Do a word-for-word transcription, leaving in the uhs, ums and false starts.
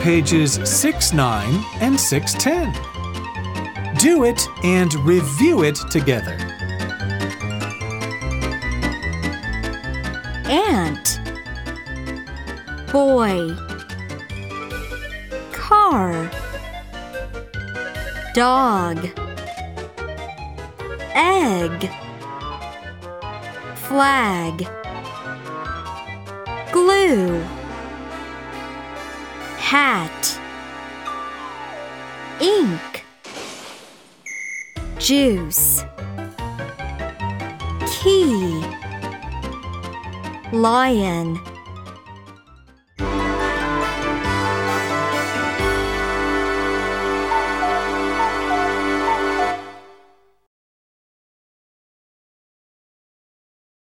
pages six nine and six ten. Do it and review it together. Ant, boy, car, dog, egg, flag, glue, hat, ink, juice, key, lion.